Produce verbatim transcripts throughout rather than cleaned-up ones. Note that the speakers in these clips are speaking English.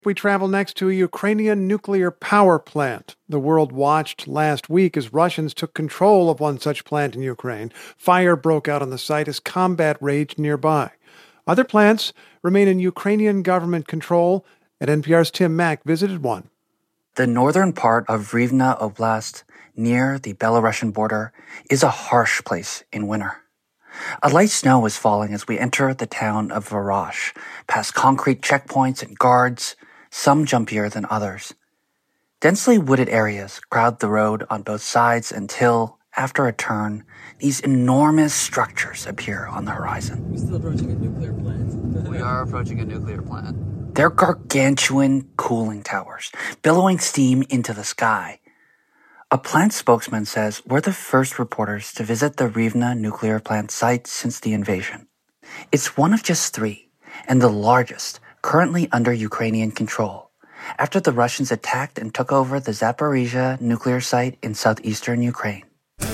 We travel next to a Ukrainian nuclear power plant. The world watched last week as Russians took control of one such plant in Ukraine. Fire broke out on the site as combat raged nearby. Other plants remain in Ukrainian government control, and N P R's Tim Mak visited one. The northern part of Rivne Oblast, near the Belarusian border, is a harsh place in winter. A light snow is falling as we enter the town of Varash, past concrete checkpoints and guards, some jumpier than others. Densely wooded areas crowd the road on both sides until, after a turn, these enormous structures appear on the horizon. We're still approaching a nuclear plant. We are approaching a nuclear plant. They're gargantuan cooling towers, billowing steam into the sky. A plant spokesman says we're the first reporters to visit the Rivne nuclear plant site since the invasion. It's one of just three, and the largest, currently under Ukrainian control, after the Russians attacked and took over the Zaporizhzhia nuclear site in southeastern Ukraine.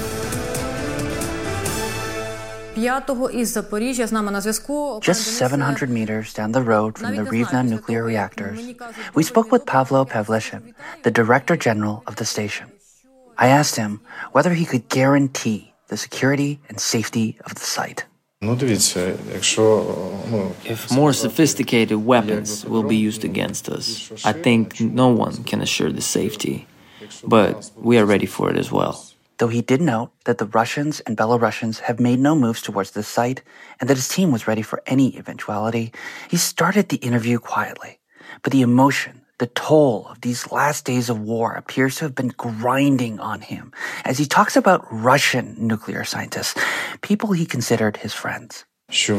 Just seven hundred meters down the road from the Rivne nuclear reactors, we spoke with Pavlo Pavlishin, the Director General of the station. I asked him whether he could guarantee the security and safety of the site. If more sophisticated weapons will be used against us, I think no one can assure the safety. But we are ready for it as well. Though he did note that the Russians and Belarusians have made no moves towards the site and that his team was ready for any eventuality, he started the interview quietly. But the emotion, the toll of these last days of war appears to have been grinding on him as he talks about Russian nuclear scientists, people he considered his friends. They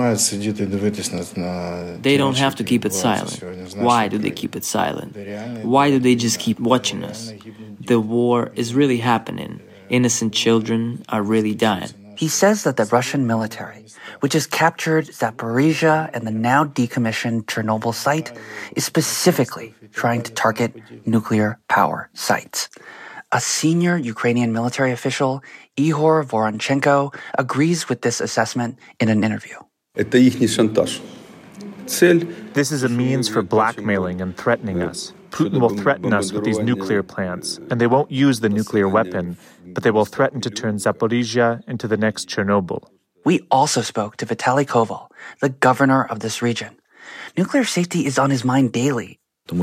don't have to keep it silent. Why do they keep it silent? Why do they just keep watching us? The war is really happening. Innocent children are really dying. He says that the Russian military, which has captured Zaporizhzhia and the now decommissioned Chernobyl site, is specifically trying to target nuclear power sites. A senior Ukrainian military official, Ihor Voronchenko, agrees with this assessment in an interview. This is a means for blackmailing and threatening us. Putin will threaten us with these nuclear plants, and they won't use the nuclear weapon, but they will threaten to turn Zaporizhzhia into the next Chernobyl. We also spoke to Vitaly Koval, the governor of this region. Nuclear safety is on his mind daily. We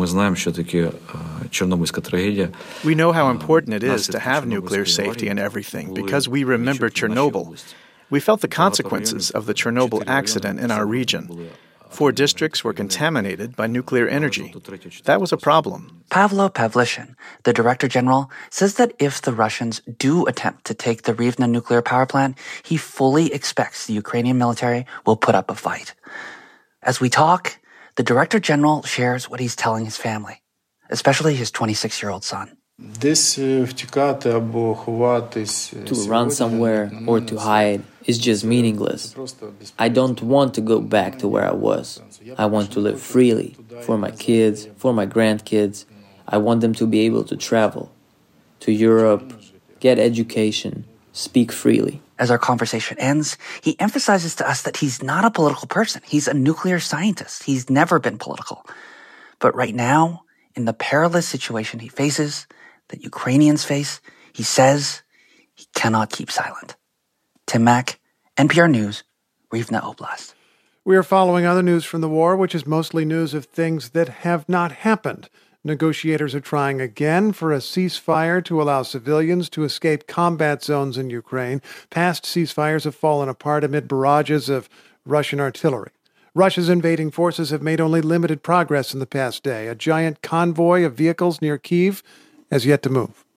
know how important it is to have nuclear safety and everything because we remember Chernobyl. We felt the consequences of the Chernobyl accident in our region. Four districts were contaminated by nuclear energy. That was a problem. Pavlo Pavlishin, the Director General, says that if the Russians do attempt to take the Rivne nuclear power plant, he fully expects the Ukrainian military will put up a fight. As we talk, the Director General shares what he's telling his family, especially his twenty-six-year-old son. To run somewhere or to hide is just meaningless. I don't want to go back to where I was. I want to live freely for my kids, for my grandkids. I want them to be able to travel to Europe, get education, speak freely. As our conversation ends, he emphasizes to us that he's not a political person. He's a nuclear scientist. He's never been political. But right now, in the perilous situation he faces, that Ukrainians face, he says he cannot keep silent. Tim Mak, N P R News, Rivne Oblast. We are following other news from the war, which is mostly news of things that have not happened. Negotiators are trying again for a ceasefire to allow civilians to escape combat zones in Ukraine. Past ceasefires have fallen apart amid barrages of Russian artillery. Russia's invading forces have made only limited progress in the past day. A giant convoy of vehicles near Kyiv has yet to move.